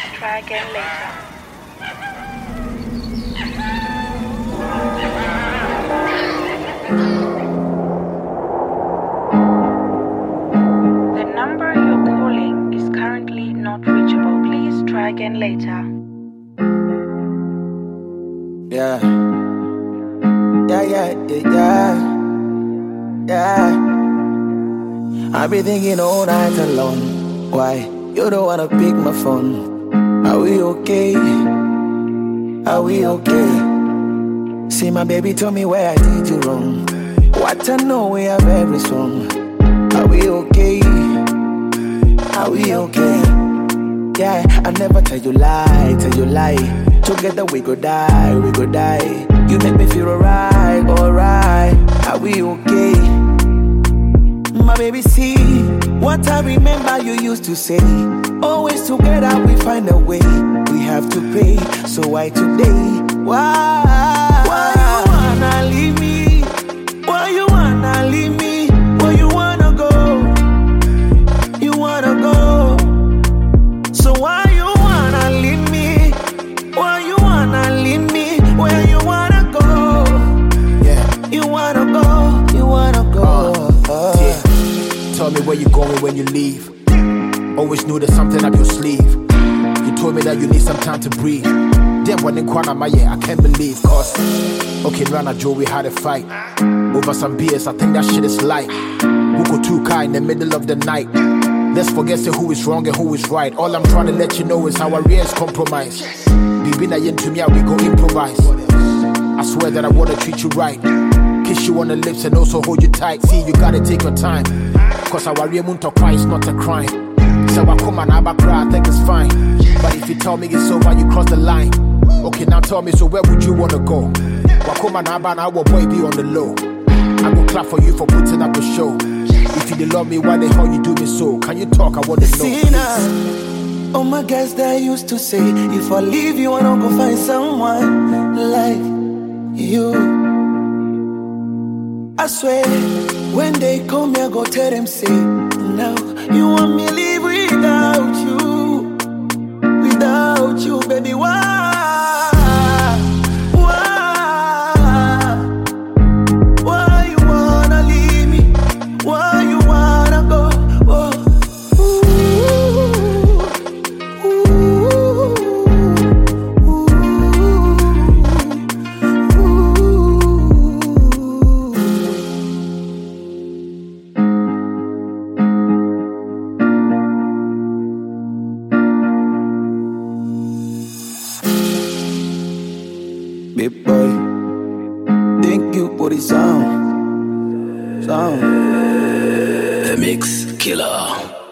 try again later. The number you're calling is currently not reachable. Please try again later. Yeah. I've been thinking all night alone. Why you don't wanna pick my phone? Are we okay? Are we okay? See, my baby told me where I did you wrong. What I know we are very strong. Are we okay? Are we okay? Yeah, I never tell you lie, tell you lie. Together we go die, we go die. You make me feel alright, alright. Are we okay? My baby, see what I remember you used to say. Always together we find a way. We have to pray, so why today? Why you wanna leave me? Why you wanna leave me? Where you wanna go? You wanna go. So why you wanna leave me? Why you wanna leave me? Where you wanna go? Yeah, you wanna go. You wanna go. Yeah. Tell me where you going when you leave. Always knew there's something up your sleeve. You told me that you need some time to breathe. Damn, when in Kwana Maya, I can't believe. Cause, okay, Rana Joe, we had a fight over some BS. I think that shit is light. We go too car in the middle of the night. Let's forget say who is wrong and who is right. All I'm trying to let you know is our rears compromise. Bibi na yen to me, we go improvise. I swear that I wanna treat you right. Kiss you on the lips and also hold you tight. See, you gotta take your time. Cause our real munto cry is not a crime. So I come and I cry, I think it's fine. But if you tell me it's over, you cross the line. Okay, now tell me, so where would you wanna go? Wakoma and our boy be on the low. I go clap for you for putting up a show. If you didn't love me, why the hell you do me so? Can you talk? I wanna know. All my guys that used to say, if I leave you, I don't go find someone like you. I swear, when they call me, I go tell them, say, no, you want me to live without you, baby, why? Why you wanna leave me? Why you wanna go? Oh. Big boy, thank you for the sound. The Mix Killer.